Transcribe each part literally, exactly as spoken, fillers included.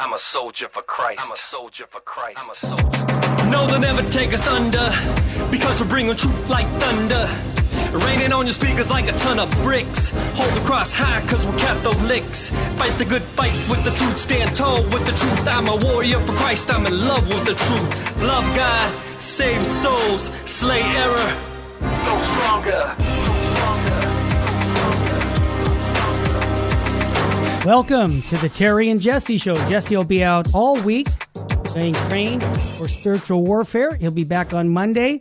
I'm a soldier for Christ. I'm a soldier for Christ. I'm a soldier. No, they'll never take us under, because we're bringing truth like thunder. Raining on your speakers like a ton of bricks. Hold the cross high, cause we're Catholics. Fight the good fight with the truth. Stand tall with the truth. I'm a warrior for Christ. I'm in love with the truth. Love God, save souls, slay error. Go stronger. Welcome to the Terry and Jesse Show. Jesse will be out all week being trained for spiritual warfare. He'll be back on Monday.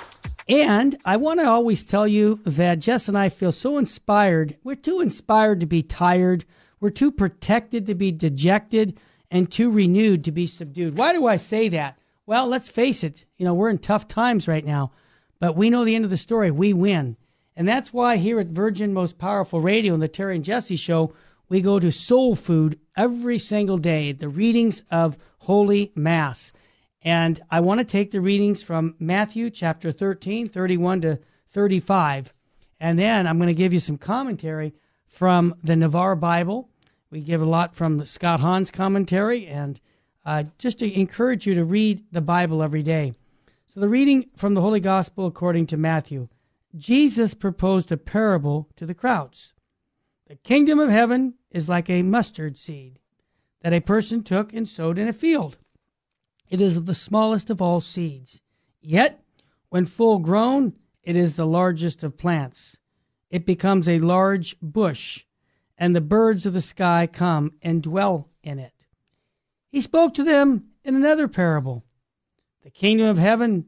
And I want to always tell you that Jess and I feel so inspired. We're too inspired to be tired. We're too protected to be dejected and too renewed to be subdued. Why do I say that? Well, let's face it. You know, we're in tough times right now, but we know the end of the story. We win. And that's why here at Virgin Most Powerful Radio and the Terry and Jesse Show, we go to soul food every single day, the readings of Holy Mass. And I want to take the readings from Matthew chapter thirteen, thirty-one to thirty-five. And then I'm going to give you some commentary from the Navarre Bible. We give a lot from Scott Hahn's commentary, and uh, just to encourage you to read the Bible every day. So the reading from the Holy Gospel according to Matthew. Jesus proposed a parable to the crowds. The kingdom of heaven is like a mustard seed that a person took and sowed in a field. It is the smallest of all seeds. Yet, when full grown, it is the largest of plants. It becomes a large bush, and the birds of the sky come and dwell in it. He spoke to them in another parable. The kingdom of heaven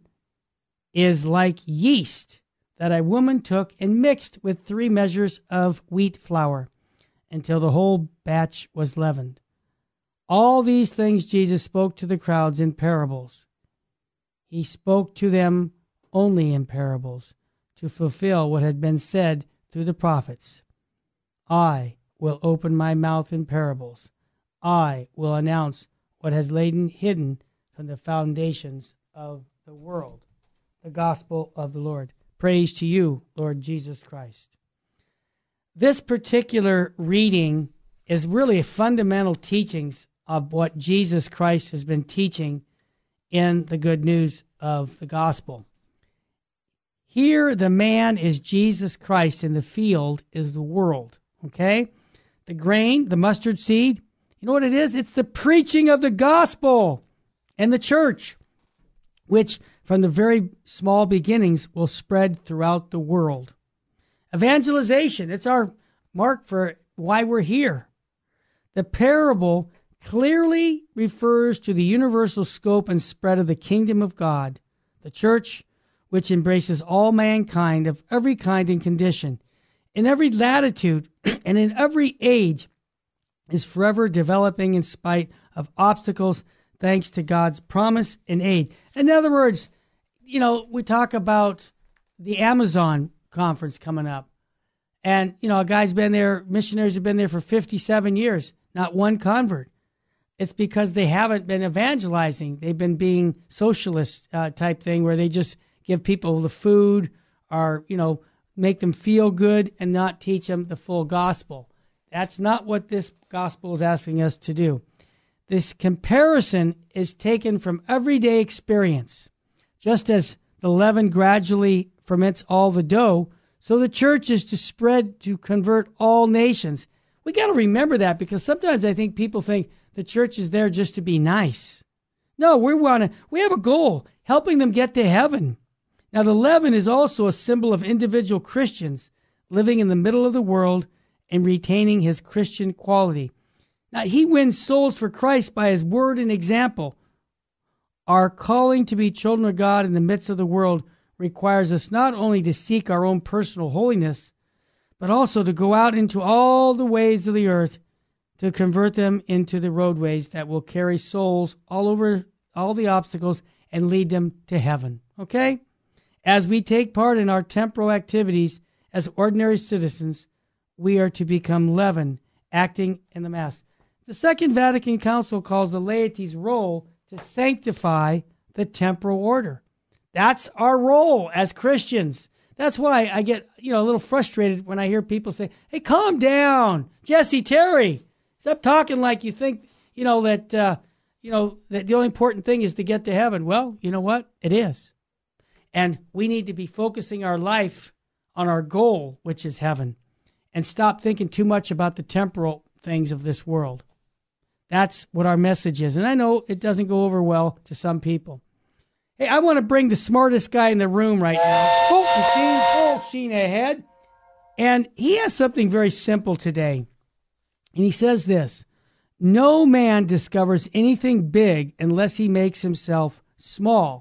is like yeast that a woman took and mixed with three measures of wheat flour until the whole batch was leavened. All these things Jesus spoke to the crowds in parables. He spoke to them only in parables to fulfill what had been said through the prophets. I will open my mouth in parables. I will announce what has lain hidden from the foundations of the world. The gospel of the Lord. Praise to you, Lord Jesus Christ. This particular reading is really fundamental teachings of what Jesus Christ has been teaching in the good news of the gospel. Here, the man is Jesus Christ, and the field is the world. Okay? The grain, the mustard seed, you know what it is? It's the preaching of the gospel and the church, which from the very small beginnings will spread throughout the world. Evangelization, it's our mark for why we're here. The parable clearly refers to the universal scope and spread of the kingdom of God, the church, which embraces all mankind of every kind and condition, in every latitude and in every age, is forever developing in spite of obstacles, thanks to God's promise and aid. In other words, you know, we talk about the Amazon conference coming up. And, you know, a guy's been there, missionaries have been there for fifty-seven years, not one convert. It's because they haven't been evangelizing. They've been being socialist uh, type thing where they just give people the food or, you know, make them feel good and not teach them the full gospel. That's not what this gospel is asking us to do. This comparison is taken from everyday experience. Just as the leaven gradually ferments all the dough, so the church is to spread to convert all nations. We got to remember that, because sometimes I think people think the church is there just to be nice. No, we want to. We have a goal, helping them get to heaven. Now, the leaven is also a symbol of individual Christians living in the middle of the world and retaining his Christian quality. Now, he wins souls for Christ by his word and example. Our calling to be children of God in the midst of the world requires us not only to seek our own personal holiness, but also to go out into all the ways of the earth to convert them into the roadways that will carry souls all over all the obstacles and lead them to heaven. Okay? As we take part in our temporal activities as ordinary citizens, we are to become leaven, acting in the Mass. The Second Vatican Council calls the laity's role to sanctify the temporal order. That's our role as Christians. That's why I get, you know, a little frustrated when I hear people say, "Hey, calm down, Jesse, Terry. Stop talking like you think, you know, that, uh, you know, that the only important thing is to get to heaven. Well, you know what? It is. And we need to be focusing our life on our goal, which is heaven, and stop thinking too much about the temporal things of this world. That's what our message is. And I know it doesn't go over well to some people. Hey, I want to bring the smartest guy in the room right now, Fulton Sheen, full sheen ahead. And he has something very simple today. And he says this: no man discovers anything big unless he makes himself small.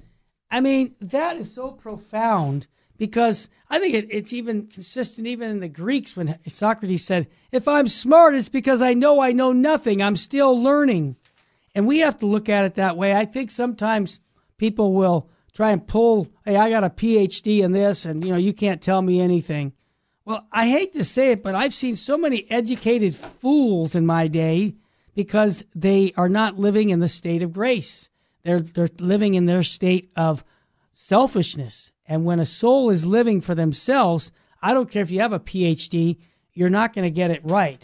I mean, that is so profound, because I think it, it's even consistent even in the Greeks when Socrates said, if I'm smart, it's because I know I know nothing. I'm still learning. And we have to look at it that way. I think sometimes people will try and pull, hey, I got a P H D in this, and, you know, you can't tell me anything. Well, I hate to say it, but I've seen so many educated fools in my day because they are not living in the state of grace. They're they're living in their state of selfishness. And when a soul is living for themselves, I don't care if you have a P H D, you're not going to get it right.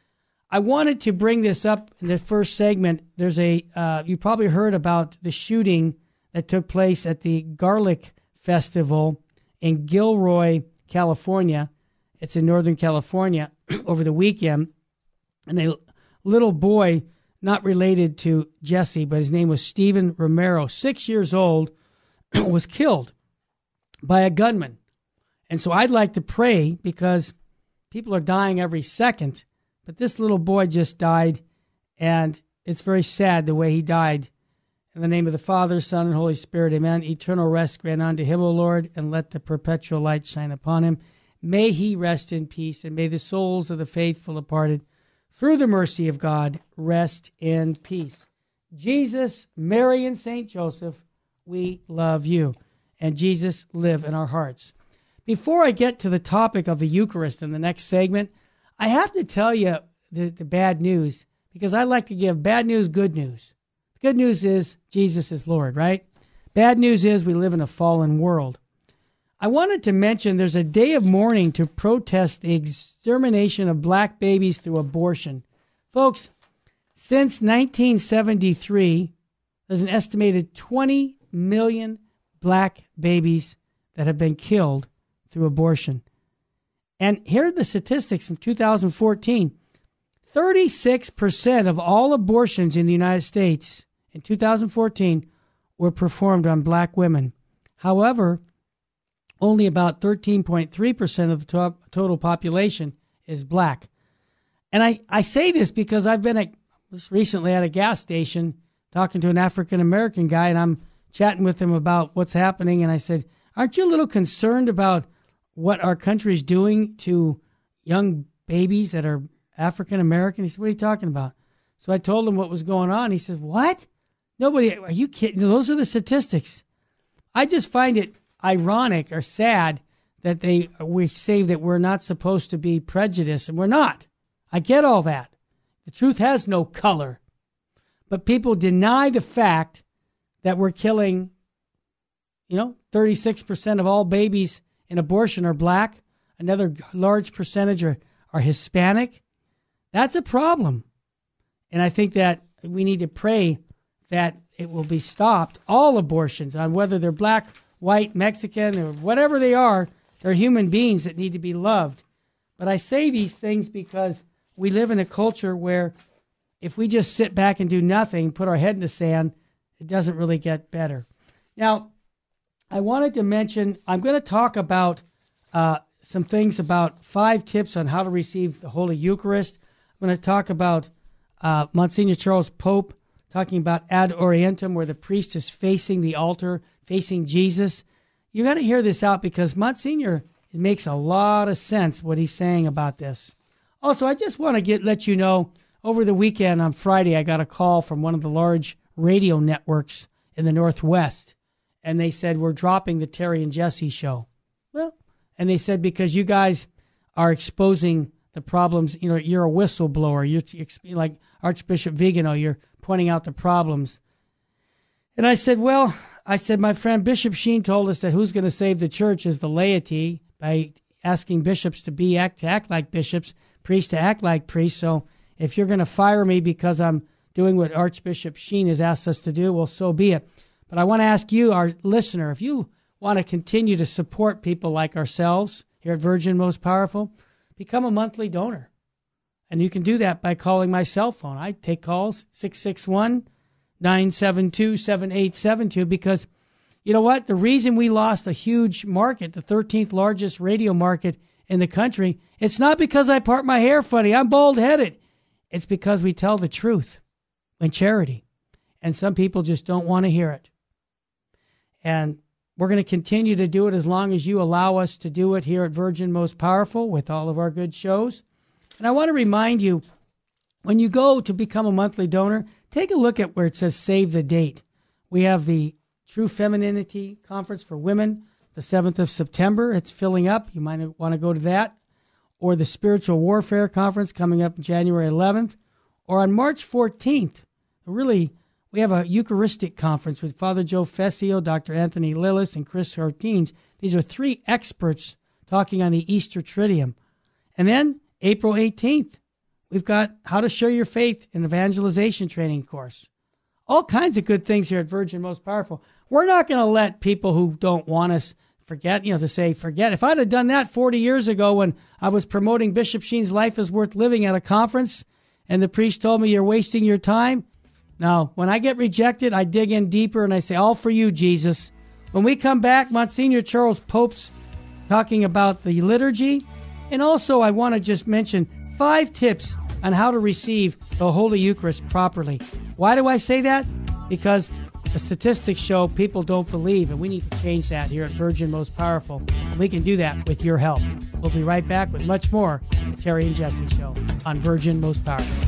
I wanted to bring this up in the first segment. There's a, uh, you probably heard about the shooting that took place at the Garlic Festival in Gilroy, California. It's in Northern California over the weekend. And a little boy, not related to Jesse, but his name was Stephen Romero, six years old, was killed by a gunman. And so I'd like to pray, because people are dying every second, but this little boy just died, and it's very sad the way he died. In the name of the Father, Son, and Holy Spirit, amen. Eternal rest grant unto him, O Lord, and let the perpetual light shine upon him. May he rest in peace, and may the souls of the faithful departed, through the mercy of God, rest in peace. Jesus, Mary, and Saint Joseph, we love you. And Jesus, live in our hearts. Before I get to the topic of the Eucharist in the next segment, I have to tell you the, the bad news, because I like to give bad news, good news. The good news is Jesus is Lord, right? Bad news is we live in a fallen world. I wanted to mention there's a day of mourning to protest the extermination of black babies through abortion. Folks, since nineteen seventy-three, there's an estimated twenty million black babies that have been killed through abortion. And here are the statistics from two thousand fourteen. thirty-six percent of all abortions in the United States in two thousand fourteen were performed on black women. However, only about thirteen point three percent of the to- total population is black. And I, I say this because I've been at, just recently at a gas station talking to an African-American guy, and I'm chatting with him about what's happening. And I said, aren't you a little concerned about what our country is doing to young babies that are African-American? He said, what are you talking about? So I told him what was going on. He says, what? Nobody, are you kidding? Those are the statistics. I just find it ironic or sad that they we say that we're not supposed to be prejudiced, and we're not. I get all that. The truth has no color. But people deny the fact that we're killing, you know, thirty-six percent of all babies in abortion are black. Another large percentage are, are Hispanic. That's a problem. And I think that we need to pray that it will be stopped. All abortions, on whether they're black, white, Mexican, or whatever they are, they're human beings that need to be loved. But I say these things because we live in a culture where if we just sit back and do nothing, put our head in the sand, it doesn't really get better. Now, I wanted to mention, I'm going to talk about uh, some things about five tips on how to receive the Holy Eucharist. I'm going to talk about uh, Monsignor Charles Pope talking about ad orientem, where the priest is facing the altar, facing Jesus. You got to hear this out, because Monsignor, it makes a lot of sense what he's saying about this. Also, I just want to get let you know, over the weekend on Friday, I got a call from one of the large radio networks in the Northwest, and they said, we're dropping the Terry and Jesse show. Well, and they said, because you guys are exposing the problems, you know, you're a whistleblower. You're, you're like Archbishop Vigano, you're pointing out the problems. And I said, well, I said, my friend Bishop Sheen told us that who's going to save the church is the laity, by asking bishops to be act to act like bishops, priests to act like priests. So if you're going to fire me because I'm doing what Archbishop Sheen has asked us to do, well, so be it. But I want to ask you, our listener, if you want to continue to support people like ourselves here at Virgin Most Powerful, become a monthly donor. And you can do that by calling my cell phone. I take calls, six six one, nine seven two, seven eight seven two, because you know what? The reason we lost a huge market, the thirteenth largest radio market in the country, it's not because I part my hair funny. I'm bald-headed. It's because we tell the truth in charity. And some people just don't want to hear it. And we're going to continue to do it as long as you allow us to do it here at Virgin Most Powerful with all of our good shows. And I want to remind you, when you go to become a monthly donor, take a look at where it says save the date. We have the True Femininity Conference for Women, the seventh of September. It's filling up. You might want to go to that. Or the Spiritual Warfare Conference coming up January eleventh. Or on March fourteenth, really, we have a Eucharistic conference with Father Joe Fessio, Doctor Anthony Lillis, and Chris Hartines. These are three experts talking on the Easter Triduum. And then April eighteenth, we've got How to Show Your Faith in Evangelization Training course. All kinds of good things here at Virgin Most Powerful. We're not going to let people who don't want us forget, you know, to say forget. If I'd have done that forty years ago when I was promoting Bishop Sheen's Life is Worth Living at a conference and the priest told me you're wasting your time. Now, when I get rejected, I dig in deeper and I say, all for you, Jesus. When we come back, Monsignor Charles Pope's talking about the liturgy. And also, I want to just mention five tips on how to receive the Holy Eucharist properly. Why do I say that? Because the statistics show people don't believe, and we need to change that here at Virgin Most Powerful. And we can do that with your help. We'll be right back with much more The Terry and Jesse Show on Virgin Most Powerful.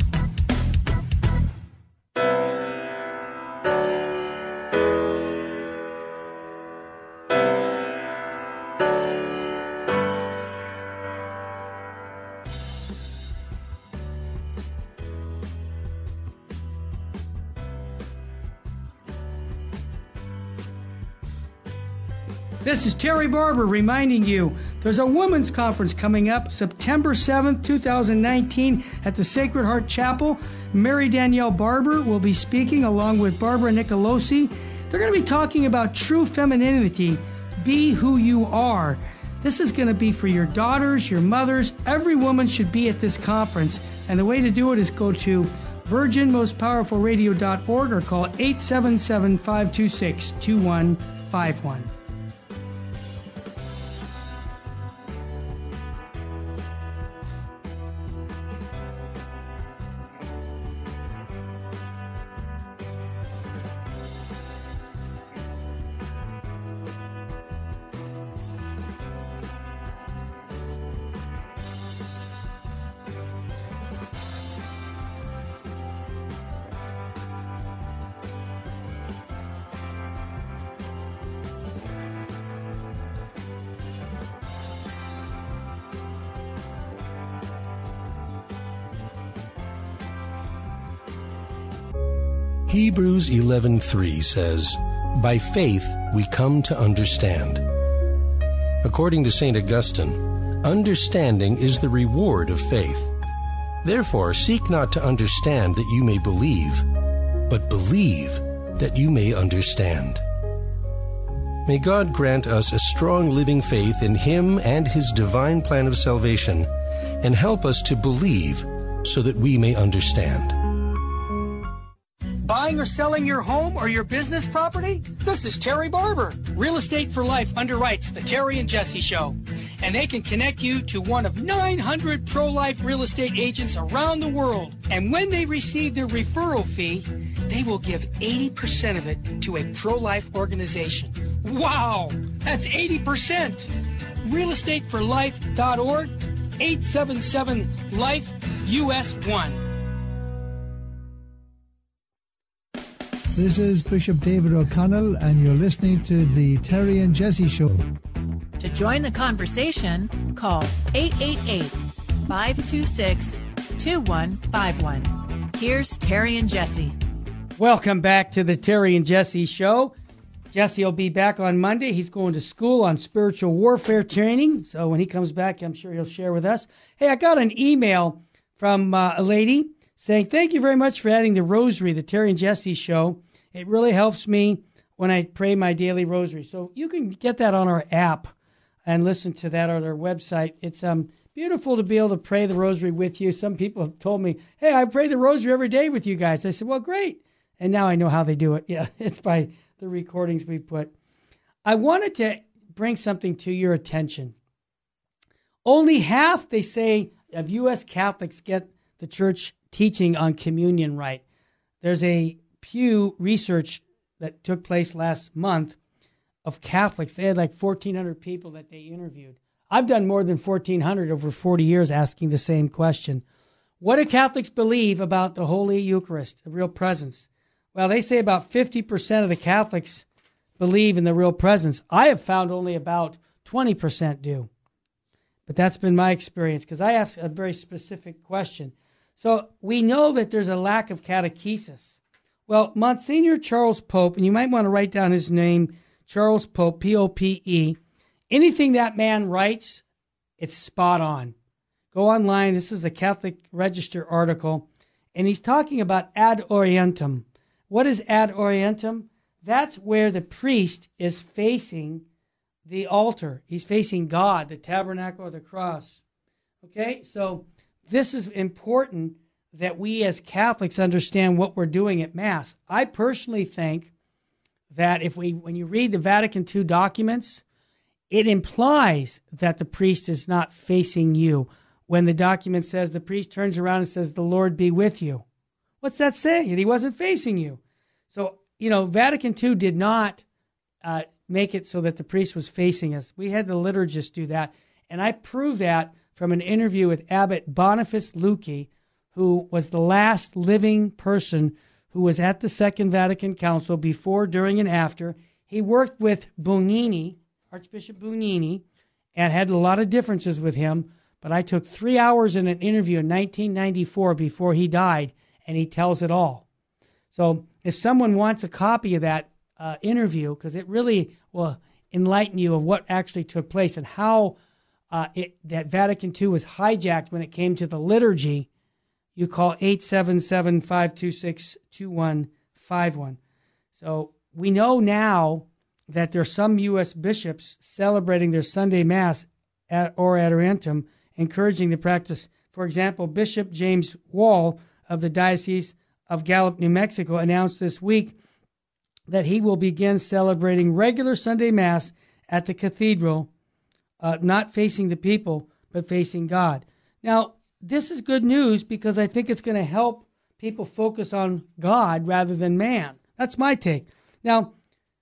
This is Terry Barber reminding you there's a women's conference coming up September seventh, twenty nineteen at the Sacred Heart Chapel. Mary Danielle Barber will be speaking along with Barbara Nicolosi. They're going to be talking about true femininity, be who you are. This is going to be for your daughters, your mothers. Every woman should be at this conference. And the way to do it is go to virgin most powerful radio dot org or call eight seven seven, five two six, two one five one. Hebrews eleven three says, by faith we come to understand. According to Saint Augustine, understanding is the reward of faith. Therefore, seek not to understand that you may believe, but believe that you may understand. May God grant us a strong living faith in Him and His divine plan of salvation, and help us to believe so that we may understand. Buying or selling your home or your business property? This is Terry Barber. Real Estate for Life underwrites the Terry and Jesse Show. And they can connect you to one of nine hundred pro-life real estate agents around the world. And when they receive their referral fee, they will give eighty percent of it to a pro-life organization. Wow! That's eighty percent! real estate for life dot org, eight seven seven, life U S one. This is Bishop David O'Connell, and you're listening to the Terry and Jesse Show. To join the conversation, call eight eight eight, five two six, two one five one. Here's Terry and Jesse. Welcome back to the Terry and Jesse Show. Jesse will be back on Monday. He's going to school on spiritual warfare training. So when he comes back, I'm sure he'll share with us. Hey, I got an email from uh, a lady saying, thank you very much for adding the rosary, the Terry and Jesse show. It really helps me when I pray my daily rosary. So you can get that on our app and listen to that on our website. It's um beautiful to be able to pray the rosary with you. Some people have told me, hey, I pray the rosary every day with you guys. I said, well, great. And now I know how they do it. Yeah, it's by the recordings we put. I wanted to bring something to your attention. Only half, they say, of U S Catholics get the church teaching on communion right. There's a Pew research that took place last month of Catholics. They had like fourteen hundred people that they interviewed. I've done more than fourteen hundred over forty years asking the same question. What do Catholics believe about the Holy Eucharist, the real presence? Well, they say about fifty percent of the Catholics believe in the real presence. I have found only about twenty percent do. But that's been my experience because I asked a very specific question. So we know that there's a lack of catechesis. Well, Monsignor Charles Pope, and you might want to write down his name, Charles Pope, P O P E. Anything that man writes, it's spot on. Go online. This is a Catholic Register article, and he's talking about ad orientem. What is ad orientem? That's where the priest is facing the altar. He's facing God, the tabernacle, or the cross. Okay, so this is important that we as Catholics understand what we're doing at Mass. I personally think that if we, when you read the Vatican Two documents, it implies that the priest is not facing you. When the document says the priest turns around and says, the Lord be with you. What's that saying? He wasn't facing you. So, you know, Vatican Two did not uh, make it so that the priest was facing us. We had the liturgist do that. And I prove that from an interview with Abbot Boniface Lucchi, who was the last living person who was at the Second Vatican Council before, during, and after. He worked with Bugnini, Archbishop Bugnini, and had a lot of differences with him. But I took three hours in an interview in nineteen ninety-four before he died, and he tells it all. So if someone wants a copy of that uh, interview, because it really will enlighten you of what actually took place and how uh, it, that Vatican Two was hijacked when it came to the liturgy, you call eight seven seven, five two six, two one five one. So we know now that there are some U S bishops celebrating their Sunday Mass at, or ad orientem, encouraging the practice. For example, Bishop James Wall of the Diocese of Gallup, New Mexico, announced this week that he will begin celebrating regular Sunday Mass at the cathedral, uh, not facing the people, but facing God. Now, this is good news because I think it's going to help people focus on God rather than man. That's my take. Now,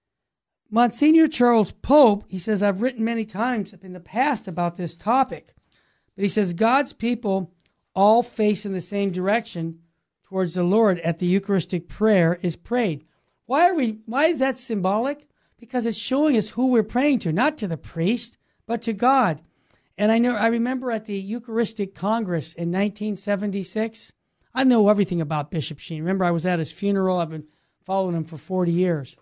Monsignor Charles Pope, he says, I've written many times in the past about this topic, but he says God's people all face in the same direction towards the Lord at the Eucharistic prayer is prayed. Why are we? Why is that symbolic? Because it's showing us who we're praying to, not to the priest, but to God. And I know I remember at the Eucharistic Congress in nineteen seventy-six, I know everything about Bishop Sheen. Remember, I was at his funeral. I've been following him for forty years.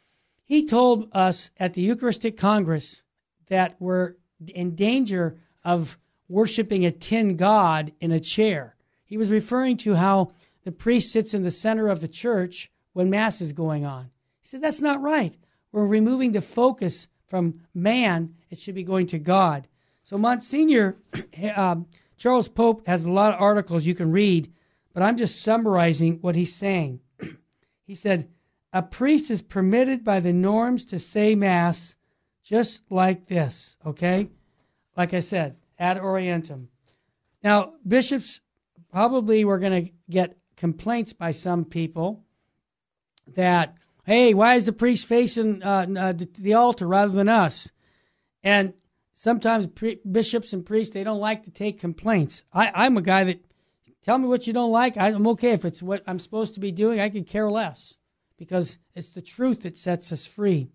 He told us at the Eucharistic Congress that we're in danger of worshiping a tin god in a chair. He was referring to how the priest sits in the center of the church when Mass is going on. He said, that's not right. We're removing the focus from man. It should be going to God. So Monsignor um, Charles Pope has a lot of articles you can read, but I'm just summarizing what he's saying. He said, a priest is permitted by the norms to say Mass just like this, okay? Like I said, ad orientem. Now, bishops probably were going to get complaints by some people that, hey, why is the priest facing uh, uh, the altar rather than us? And sometimes pre- bishops and priests, they don't like to take complaints. I, I'm a guy that, tell me what you don't like. I'm okay. If it's what I'm supposed to be doing, I could care less because it's the truth that sets us free.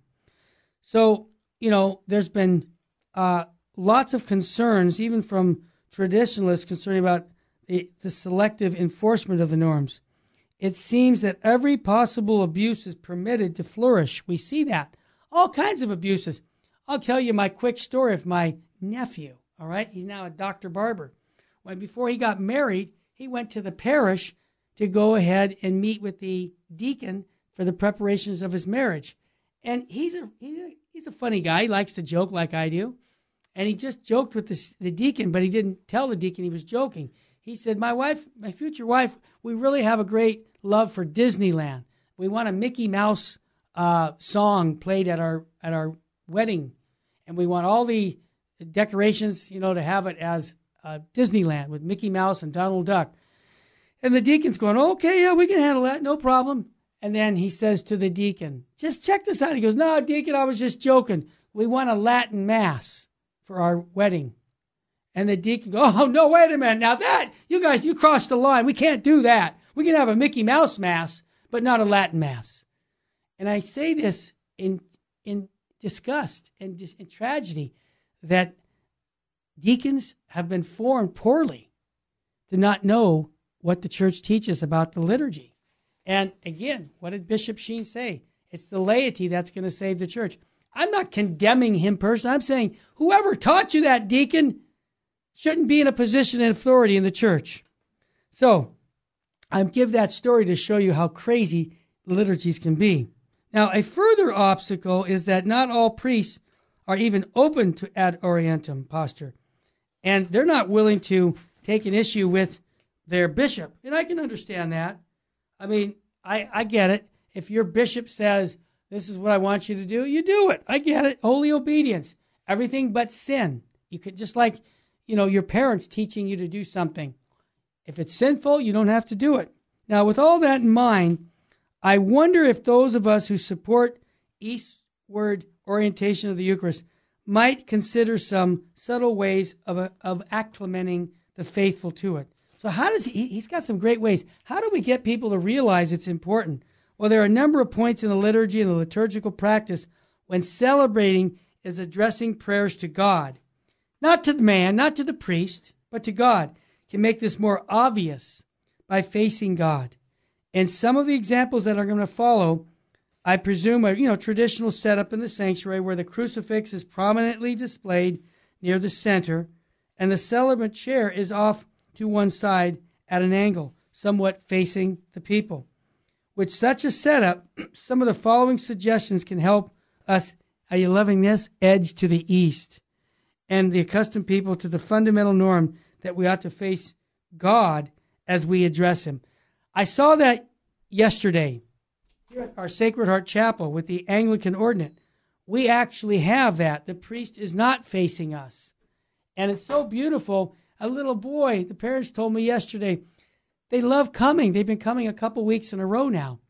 So, you know, there's been uh, lots of concerns, even from traditionalists, concerning about the, the selective enforcement of the norms. It seems that every possible abuse is permitted to flourish. We see that. All kinds of abuses. I'll tell you my quick story of my nephew, all right? He's now a doctor barber. When before he got married, he went to the parish to go ahead and meet with the deacon for the preparations of his marriage. And he's a, he's a, he's a funny guy. He likes to joke like I do. And he just joked with the, the deacon, but he didn't tell the deacon he was joking. He said, my wife, my future wife, we really have a great love for Disneyland. We want a Mickey Mouse uh, song played at our at our wedding. And we want all the decorations, you know, to have it as uh, Disneyland with Mickey Mouse and Donald Duck. And the deacon's going, okay, yeah, we can handle that, no problem. And then he says to the deacon, just check this out. He goes, no, deacon, I was just joking. We want a Latin mass for our wedding. And the deacon goes, oh, no, wait a minute. Now that, you guys, you crossed the line. We can't do that. We can have a Mickey Mouse mass, but not a Latin mass. And I say this in in disgust and in tragedy that deacons have been formed poorly to not know what the church teaches about the liturgy. And again, what did Bishop Sheen say? It's the laity that's going to save the church. I'm not condemning him personally. I'm saying whoever taught you that, deacon, shouldn't be in a position of authority in the church. So I give that story to show you how crazy liturgies can be. Now, a further obstacle is that not all priests are even open to ad orientem posture. And they're not willing to take an issue with their bishop. And I can understand that. I mean, I, I get it. If your bishop says, this is what I want you to do, you do it. I get it. Holy obedience. Everything but sin. You could just like, you know, your parents teaching you to do something. If it's sinful, you don't have to do it. Now, with all that in mind, I wonder if those of us who support eastward orientation of the Eucharist might consider some subtle ways of, uh, of acclimating the faithful to it. So how does he, he's got some great ways. How do we get people to realize it's important? Well, there are a number of points in the liturgy and the liturgical practice when celebrating is addressing prayers to God. Not to the man, not to the priest, but to God. Can make this more obvious by facing God. And some of the examples that are going to follow, I presume, are, you know, traditional setup in the sanctuary where the crucifix is prominently displayed near the center and the celebrant chair is off to one side at an angle, somewhat facing the people. With such a setup, some of the following suggestions can help us, are you loving this? Edge to the east, and the accustomed people to the fundamental norm that we ought to face God as we address him. I saw that yesterday here at our Sacred Heart Chapel with the Anglican ordinate. We actually have that. The priest is not facing us. And it's so beautiful. A little boy, the parents told me yesterday, they love coming. They've been coming a couple weeks in a row now.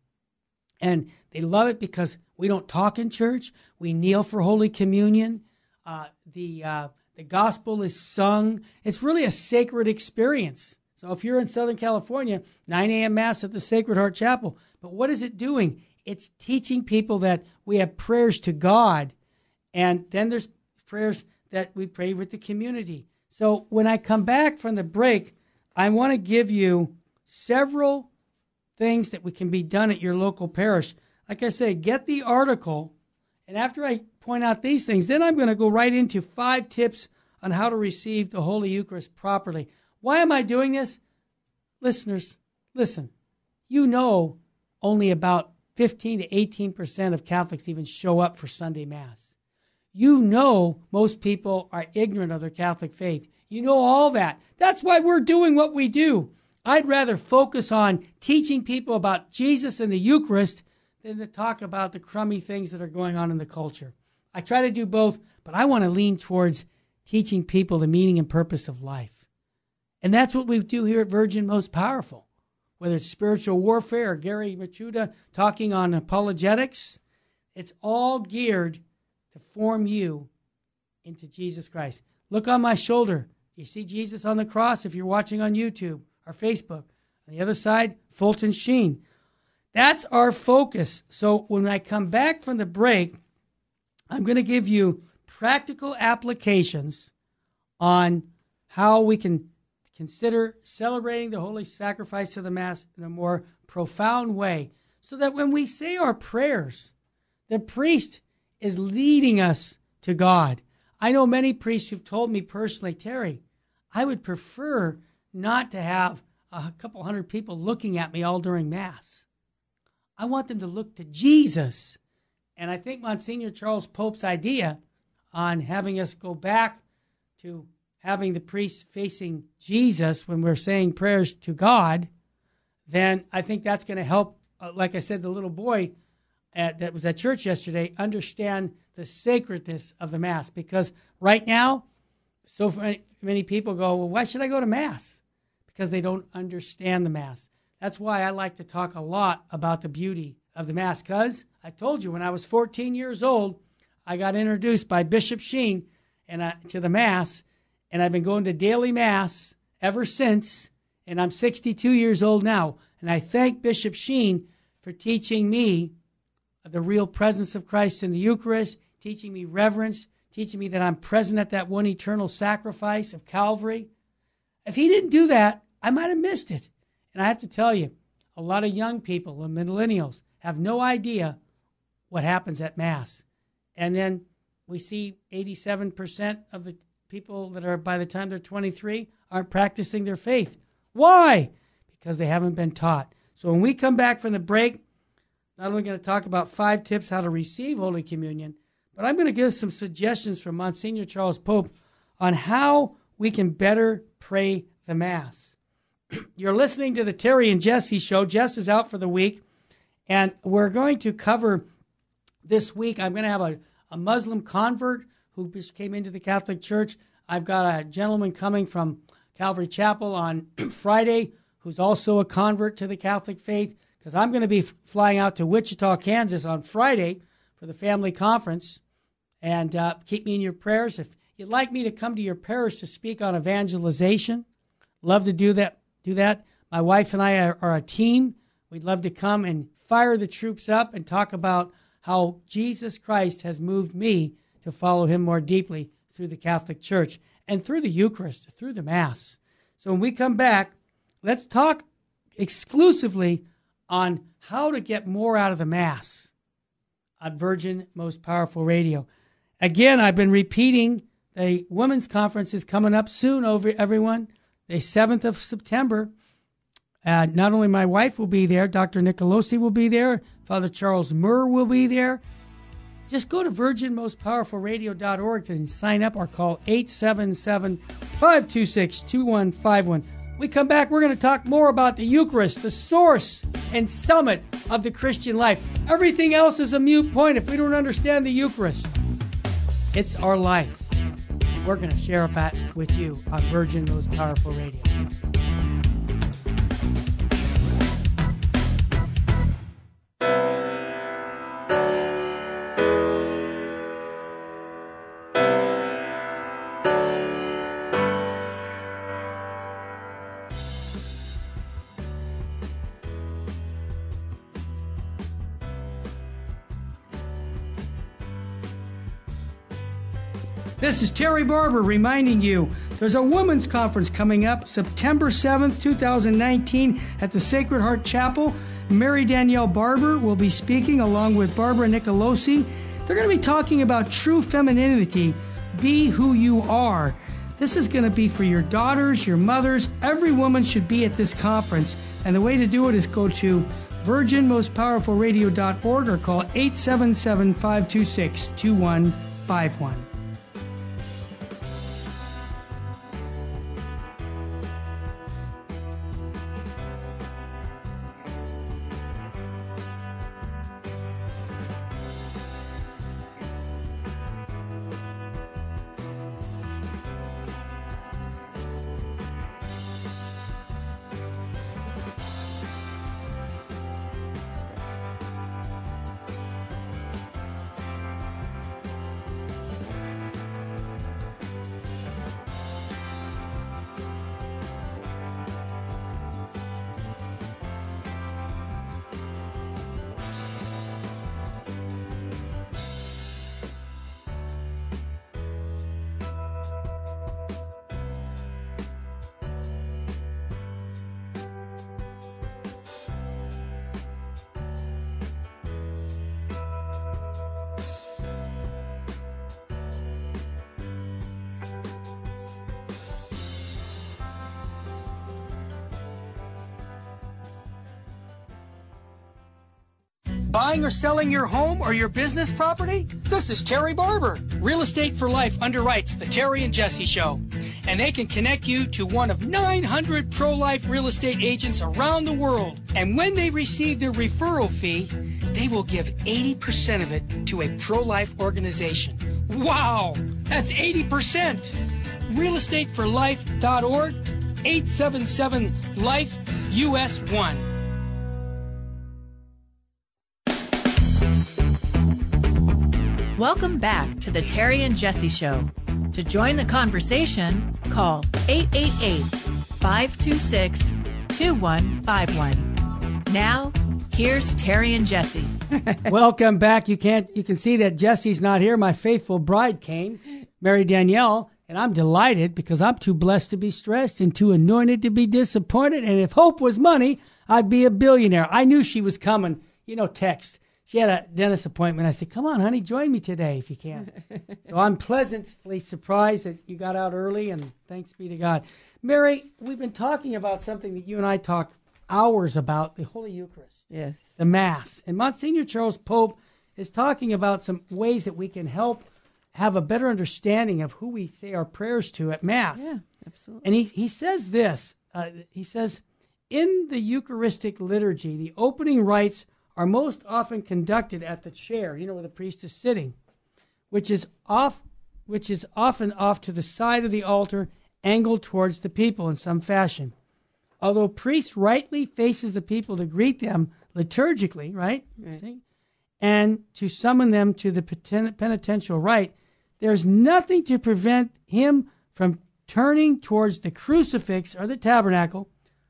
And they love it because we don't talk in church. We kneel for Holy Communion. Uh, the uh, the gospel is sung. It's really a sacred experience. So if you're in Southern California, nine a.m. Mass at the Sacred Heart Chapel. But what is it doing? It's teaching people that we have prayers to God. And then there's prayers that we pray with the community. So when I come back from the break, I want to give you several things that we can be done at your local parish. Like I say, get the article. And after I point out these things, then I'm going to go right into five tips on how to receive the Holy Eucharist properly. Why am I doing this? Listeners, listen. You know only about fifteen to eighteen percent of Catholics even show up for Sunday Mass. You know most people are ignorant of their Catholic faith. You know all that. That's why we're doing what we do. I'd rather focus on teaching people about Jesus and the Eucharist than to talk about the crummy things that are going on in the culture. I try to do both, but I want to lean towards teaching people the meaning and purpose of life. And that's what we do here at Virgin Most Powerful. Whether it's spiritual warfare or Gary Machuda talking on apologetics, it's all geared to form you into Jesus Christ. Look on my shoulder. You see Jesus on the cross if you're watching on YouTube or Facebook. On the other side, Fulton Sheen. That's our focus. So when I come back from the break, I'm going to give you practical applications on how we can consider celebrating the holy sacrifice of the Mass in a more profound way, so that when we say our prayers, the priest is leading us to God. I know many priests who've told me personally, Terry, I would prefer not to have a couple hundred people looking at me all during Mass. I want them to look to Jesus. And I think Monsignor Charles Pope's idea on having us go back to having the priest facing Jesus when we're saying prayers to God, then I think that's going to help, uh, like I said, the little boy at, that was at church yesterday, understand the sacredness of the Mass. Because right now, so many people go, well, why should I go to Mass? Because they don't understand the Mass. That's why I like to talk a lot about the beauty of the Mass. Because I told you, when I was fourteen years old, I got introduced by Bishop Sheen and I, to the Mass, and I've been going to daily Mass ever since, and I'm sixty-two years old now. And I thank Bishop Sheen for teaching me the real presence of Christ in the Eucharist, teaching me reverence, teaching me that I'm present at that one eternal sacrifice of Calvary. If he didn't do that, I might have missed it. And I have to tell you, a lot of young people and millennials have no idea what happens at Mass. And then we see eighty-seven percent of the people that are, by the time they're twenty-three, aren't practicing their faith. Why? Because they haven't been taught. So when we come back from the break, not only going to talk about five tips how to receive Holy Communion, but I'm going to give some suggestions from Monsignor Charles Pope on how we can better pray the Mass. You're listening to the Terry and Jesse Show. Jess is out for the week, and we're going to cover this week. I'm going to have a, a Muslim convert who just came into the Catholic Church. I've got a gentleman coming from Calvary Chapel on Friday who's also a convert to the Catholic faith, because I'm going to be f- flying out to Wichita, Kansas on Friday for the family conference. And uh, keep me in your prayers. If you'd like me to come to your parish to speak on evangelization, love to do that. Do that. My wife and I are, are a team. We'd love to come and fire the troops up and talk about how Jesus Christ has moved me to follow him more deeply through the Catholic Church and through the Eucharist, through the Mass. So when we come back, let's talk exclusively on how to get more out of the Mass on Virgin Most Powerful Radio. Again, I've been repeating, the women's conference is coming up soon, over everyone. The seventh of September. Uh, not only my wife will be there, Doctor Nicolosi will be there, Father Charles Murr will be there. Just go to virgin most powerful radio dot org and sign up or call eight seven seven, five two six, two one five one. We come back, we're going to talk more about the Eucharist, the source and summit of the Christian life. Everything else is a mute point if we don't understand the Eucharist. It's our life. We're going to share that with you on Virgin Most Powerful Radio. This is Terry Barber reminding you there's a women's conference coming up September seventh, twenty nineteen at the Sacred Heart Chapel. Mary Danielle Barber will be speaking along with Barbara Nicolosi. They're going to be talking about true femininity, be who you are. This is going to be for your daughters, your mothers. Every woman should be at this conference. And the way to do it is go to virgin most powerful radio dot org or call eight seven seven, five two six, two one five one. Buying or selling your home or your business property? This is Terry Barber. Real Estate for Life underwrites the Terry and Jesse Show. And they can connect you to one of nine hundred pro-life real estate agents around the world. And when they receive their referral fee, they will give eighty percent of it to a pro-life organization. Wow! That's eighty percent! real estate for life dot org, eight seven seven life U S one. Welcome back to the Terry and Jesse Show. To join the conversation, call eight eight eight, five two six, two one five one. Now, here's Terry and Jesse. Welcome back. You can't. You can see that Jesse's not here. My faithful bride came, Mary Danielle, and I'm delighted because I'm too blessed to be stressed and too anointed to be disappointed. And if hope was money, I'd be a billionaire. I knew she was coming. You know, text. She had a dentist appointment. I said, come on, honey, join me today if you can. So I'm pleasantly surprised that you got out early, and thanks be to God. Mary, we've been talking about something that you and I talked hours about, the Holy Eucharist. Yes. The Mass. And Monsignor Charles Pope is talking about some ways that we can help have a better understanding of who we say our prayers to at Mass. Yeah, absolutely. And he, he says this. Uh, he says, in the Eucharistic liturgy, the opening rites are most often conducted at the chair, you know, where the priest is sitting, which is off, which is often off to the side of the altar, angled towards the people in some fashion. Although priest rightly faces the people to greet them liturgically, right? Right. See? And to summon them to the penitential rite, there's nothing to prevent him from turning towards the crucifix or the tabernacle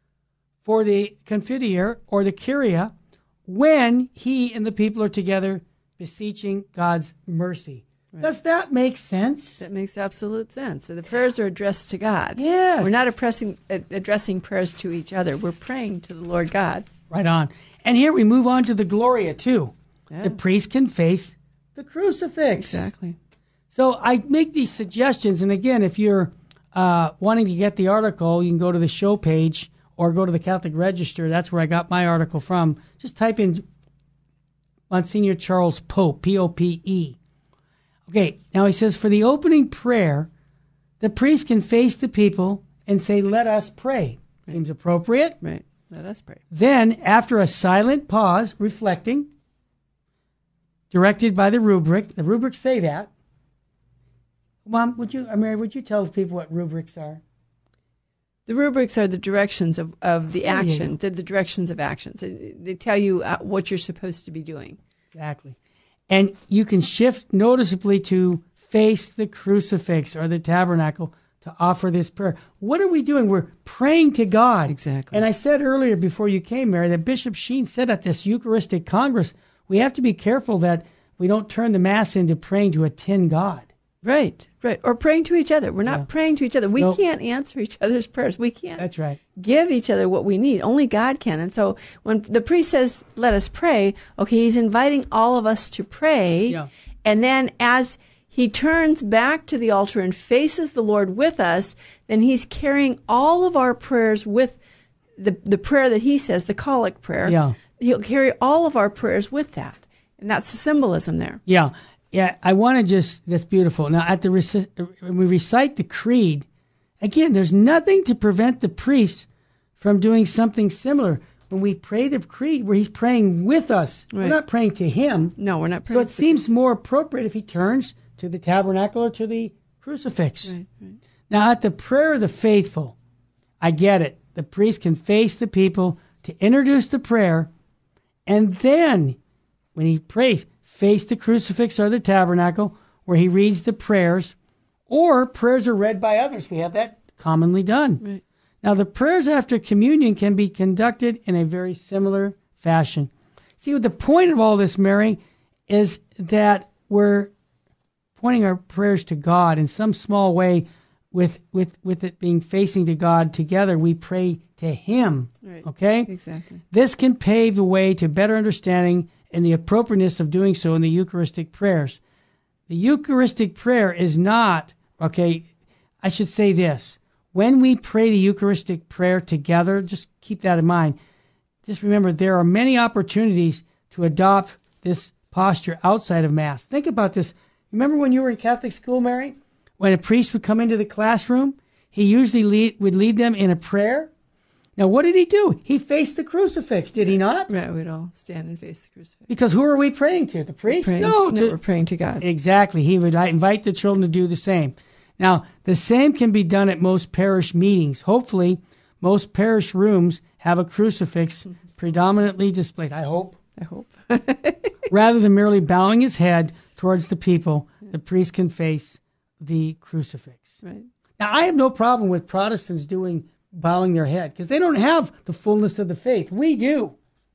for the confiteor or the Kyria, when he and the people are together beseeching God's mercy. Right. Does that make sense? That makes absolute sense. So the prayers are addressed to God. Yes. We're not addressing, addressing prayers to each other. We're praying to the Lord God. Right on. And here we move on to the Gloria, too. Yeah. The priest can face the crucifix. Exactly. So I make these suggestions, and again, if you're uh, wanting to get the article, you can go to the show page or go to the Catholic Register. That's where I got my article from. Just type in Monsignor Charles Pope, P O P E. Okay, now he says, for the opening prayer, the priest can face the people and say, let us pray. Right. Seems appropriate. Right. Let us pray. Then, after a silent pause, reflecting, directed by the rubric, the rubrics say that. Mom, would you, Mary, would you tell the people what rubrics are? The rubrics are the directions of, of the action, yeah. the, the directions of actions. They tell you uh, what you're supposed to be doing. Exactly. And you can shift noticeably to face the crucifix or the tabernacle to offer this prayer. What are we doing? We're praying to God. Exactly. And I said earlier before you came, Mary, that Bishop Sheen said at this Eucharistic Congress, we have to be careful that we don't turn the Mass into praying to a tin God. Right, right. Or praying to each other. We're not yeah. praying to each other. We nope. can't answer each other's prayers. We can't That's right. give each other what we need. Only God can. And so when the priest says, let us pray, okay, he's inviting all of us to pray. Yeah. And then as he turns back to the altar and faces the Lord with us, then he's carrying all of our prayers with the, the prayer that he says, the collect prayer. Yeah. He'll carry all of our prayers with that. And that's the symbolism there. Yeah. Yeah, I want to just, that's beautiful. Now, at the when we recite the creed, again, there's nothing to prevent the priest from doing something similar. When we pray the creed, where he's praying with us, right. we're not praying to him. No, we're not praying. So it seems priest. more appropriate if he turns to the tabernacle or to the crucifix. Right, right. Now, at the prayer of the faithful, I get it. The priest can face the people to introduce the prayer, and then when he prays, face the crucifix or the tabernacle where he reads the prayers, or prayers are read by others. We have that commonly done. Right. Now, the prayers after communion can be conducted in a very similar fashion. See, what the point of all this, Mary, is that we're pointing our prayers to God in some small way. With, with, with it being facing to God together, we pray to him. Right. Okay? Exactly. This can pave the way to better understanding and the appropriateness of doing so in the Eucharistic prayers. The Eucharistic prayer is not, okay, I should say this. When we pray the Eucharistic prayer together, just keep that in mind. Just remember, there are many opportunities to adopt this posture outside of Mass. Think about this. Remember when you were in Catholic school, Mary? When a priest would come into the classroom, he usually lead, would lead them in a prayer. Now, what did he do? He faced the crucifix, did he not? Right, we'd all stand and face the crucifix. Because who are we praying to? The priest? Praying no, to, to, no, we're praying to God. Exactly. He would invite the children to do the same. Now, the same can be done at most parish meetings. Hopefully, most parish rooms have a crucifix predominantly displayed. I hope. I hope. Rather than merely bowing his head towards the people, the priest can face the crucifix. Right. Now, I have no problem with Protestants doing bowing their head because they don't have the fullness of the faith. We do.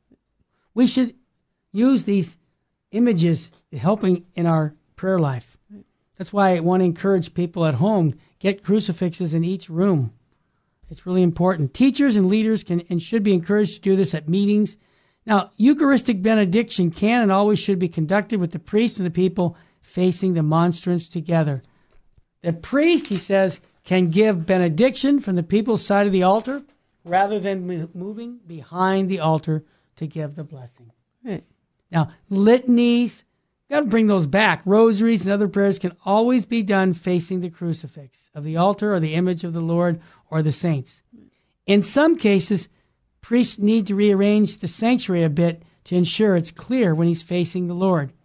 We should use these images helping in our prayer life. That's why I want to encourage people at home, get crucifixes in each room. It's really important. Teachers and leaders can and should be encouraged to do this at meetings. Now, Eucharistic benediction can and always should be conducted with the priest and the people facing the monstrance together. The priest, he says, can give benediction from the people's side of the altar rather than moving behind the altar to give the blessing. Right. Now, litanies, got to bring those back. Rosaries and other prayers can always be done facing the crucifix of the altar or the image of the Lord or the saints. In some cases, priests need to rearrange the sanctuary a bit to ensure it's clear when he's facing the Lord.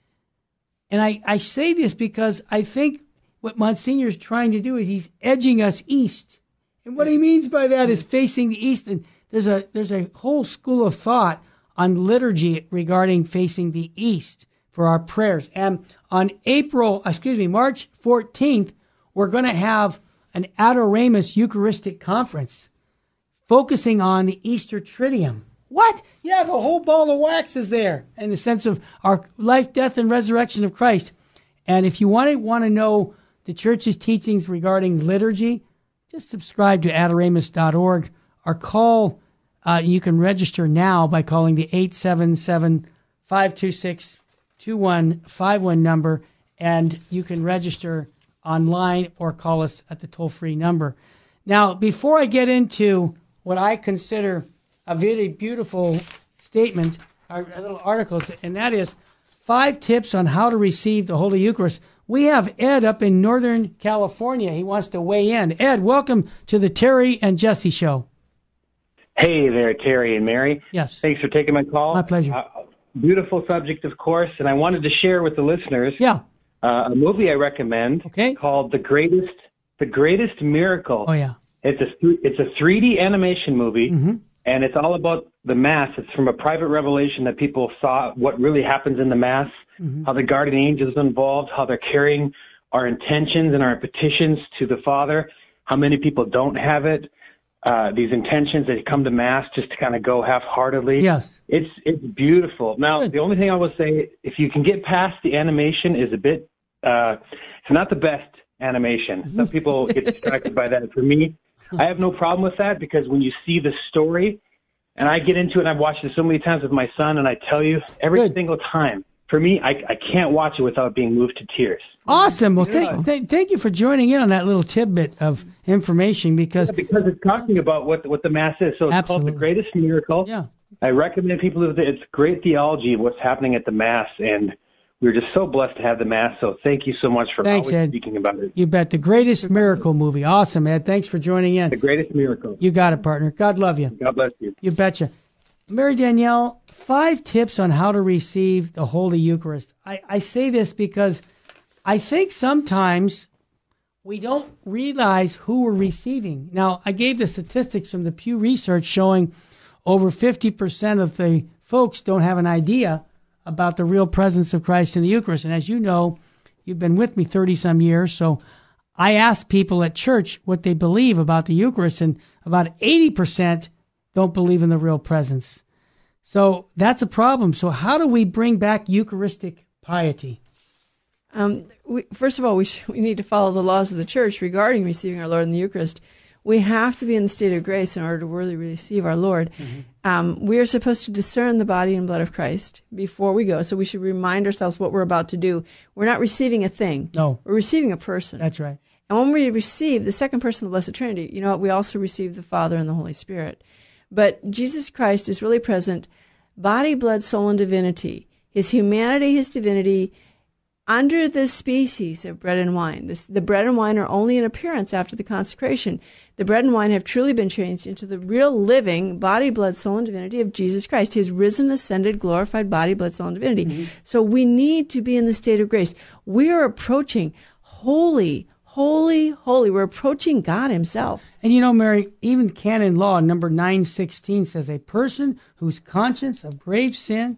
And I, I say this because I think what Monsignor is trying to do is he's edging us east. And what he means by that is facing the east. And there's a there's a whole school of thought on liturgy regarding facing the east for our prayers. And on April, excuse me, March fourteenth, we're going to have an Adoramus Eucharistic conference focusing on the Easter Triduum. What? Yeah, the whole ball of wax is there in the sense of our life, death, and resurrection of Christ. And if you want to want to know the church's teachings regarding liturgy, just subscribe to adoramus dot org or call. Uh, you can register now by calling the eight seven seven, five two six, two one five one number, and you can register online or call us at the toll-free number. Now, before I get into what I consider a very beautiful statement, a little article, and that is five tips on how to receive the Holy Eucharist. We have Ed up in Northern California. He wants to weigh in. Ed, welcome to the Terry and Jesse Show. Hey there, Terry and Mary. Yes. Thanks for taking my call. My pleasure. Uh, beautiful subject, of course, and I wanted to share with the listeners yeah. uh, a movie I recommend okay. called The Greatest The Greatest Miracle. Oh, yeah. It's a, th- it's a three D animation movie, mm-hmm. and it's all about the Mass. It's from a private revelation that people saw what really happens in the Mass, mm-hmm. how the guardian angels are involved, how they're carrying our intentions and our petitions to the Father, how many people don't have it, uh, these intentions that come to Mass just to kind of go half-heartedly. Yes. It's it's beautiful. Now, Good. The only thing I will say, if you can get past the animation, is a bit, uh, it's not the best animation. Some people get distracted by that. For me, I have no problem with that because when you see the story, and I get into it, and I've watched it so many times with my son, and I tell you, every Good. single time, for me, I, I can't watch it without being moved to tears. Awesome. Well, thank, th- thank you for joining in on that little tidbit of information because yeah, because it's talking about what what the Mass is. So it's Absolutely. called The Greatest Miracle. Yeah. I recommend people to it's great theology of what's happening at the Mass, and we're just so blessed to have the Mass. So thank you so much for Thanks, always Ed. speaking about it. You bet. The Greatest Miracle movie. Awesome, Ed. Thanks for joining in. The Greatest Miracle. You got it, partner. God love you. God bless you. You betcha. Mary Danielle, five tips on how to receive the Holy Eucharist. I, I say this because I think sometimes we don't realize who we're receiving. Now, I gave the statistics from the Pew Research showing over fifty percent of the folks don't have an idea about the real presence of Christ in the Eucharist. And as you know, you've been with me thirty-some years, so I ask people at church what they believe about the Eucharist, and about eighty percent don't believe in the real presence. So that's a problem. So how do we bring back Eucharistic piety? Um, we, first of all, we, sh- we need to follow the laws of the Church regarding receiving our Lord in the Eucharist. We have to be in the state of grace in order to worthily receive our Lord. Mm-hmm. Um, we are supposed to discern the body and blood of Christ before we go, so we should remind ourselves what we're about to do. We're not receiving a thing. No. We're receiving a person. That's right. And when we receive the second person of the Blessed Trinity, you know what? We also receive the Father and the Holy Spirit. But Jesus Christ is really present body, blood, soul, and divinity. His humanity, his divinity, under the species of bread and wine. This, the bread and wine are only an appearance after the consecration. The bread and wine have truly been changed into the real living body, blood, soul, and divinity of Jesus Christ, his risen, ascended, glorified body, blood, soul, and divinity. Mm-hmm. So we need to be in the state of grace. We are approaching holy, holy, holy. We're approaching God himself. And you know, Mary, even canon law number nine sixteen says a person whose conscience of grave sin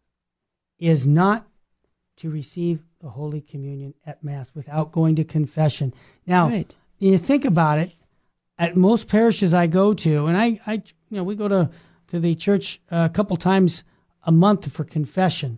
is not to receive the Holy Communion at Mass without going to confession. Now, right. You think about it, at most parishes I go to, and I, I you know, we go to, to the church a couple times a month for confession,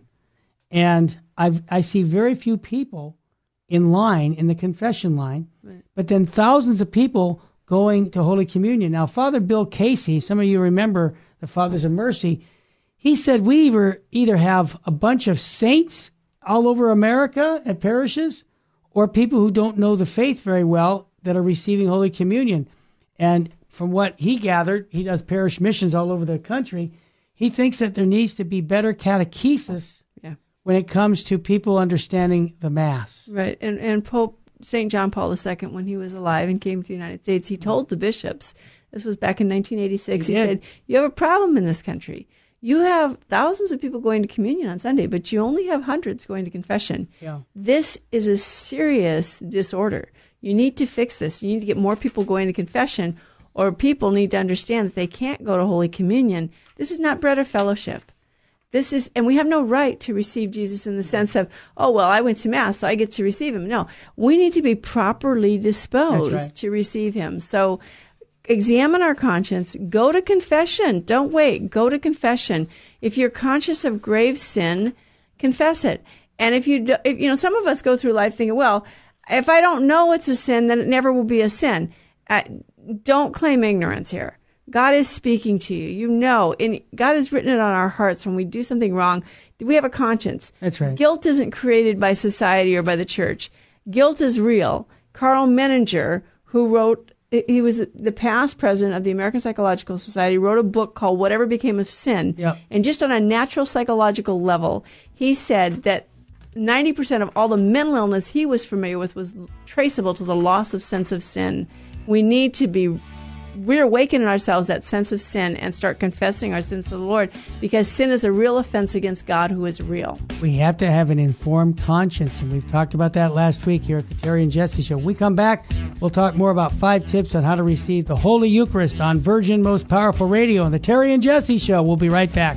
and I've, I see very few people in line, in the confession line, right. But then thousands of people going to Holy Communion. Now, Father Bill Casey, some of you remember the Fathers of Mercy, he said we either, either have a bunch of saints all over America at parishes or people who don't know the faith very well that are receiving Holy Communion. And from what he gathered, he does parish missions all over the country, he thinks that there needs to be better catechesis yeah. when it comes to people understanding the Mass. Right. And, and Pope Saint John Paul the Second, when he was alive and came to the United States, he told the bishops, this was back in nineteen eighty-six, he, he said, you have a problem in this country. You have thousands of people going to communion on Sunday, but you only have hundreds going to confession. Yeah. This is a serious disorder. You need to fix this. You need to get more people going to confession, or people need to understand that they can't go to Holy Communion. This is not bread of fellowship. This is, and we have no right to receive Jesus in the sense of, oh, well, I went to Mass, so I get to receive him. No, we need to be properly disposed right. to receive him. So examine our conscience. Go to confession. Don't wait. Go to confession. If you're conscious of grave sin, confess it. And if you, do, if, you know, some of us go through life thinking, well, if I don't know it's a sin, then it never will be a sin. Uh, don't claim ignorance here. God is speaking to you. You know, and God has written it on our hearts when we do something wrong. We have a conscience. That's right. Guilt isn't created by society or by the church. Guilt is real. Carl Menninger, who wrote He was the past president of the American Psychological Society, wrote a book called Whatever Became of Sin. Yep. And just on a natural psychological level, he said that ninety percent of all the mental illness he was familiar with was traceable to the loss of sense of sin. We need to be reawaken in ourselves that sense of sin and start confessing our sins to the Lord, because sin is a real offense against God, who is real. We have to have an informed conscience, and we've talked about that last week here at the Terry and Jesse Show. When we come back, we'll talk more about five tips on how to receive the Holy Eucharist on Virgin Most Powerful Radio and the Terry and Jesse Show. We'll be right back.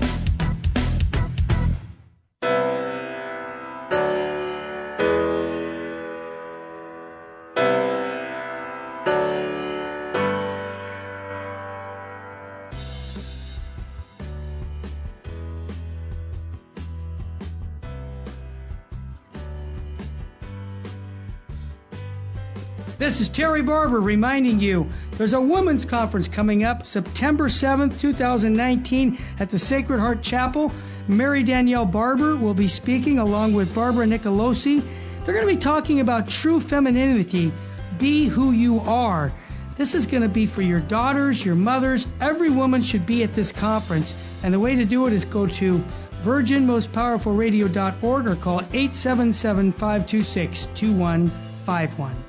This is Terry Barber reminding you there's a women's conference coming up September seventh, twenty nineteen at the Sacred Heart Chapel. Mary Danielle Barber will be speaking along with Barbara Nicolosi. They're going to be talking about true femininity, be who you are. This is going to be for your daughters, your mothers. Every woman should be at this conference. And the way to do it is go to virgin most powerful radio dot org or call eight seven seven, five two six, two one five one.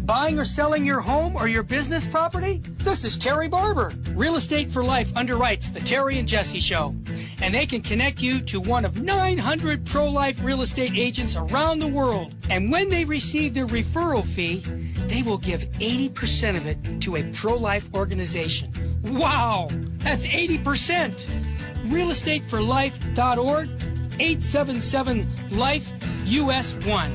buying or selling your home or your business property? This is Terry Barber. Real Estate for Life underwrites the Terry and Jesse Show, and they can connect you to one of nine hundred pro-life real estate agents around the world. And when they receive their referral fee, they will give eighty percent of it to a pro-life organization. Wow, that's eighty percent. real estate for life dot org, eight seven seven life U S one.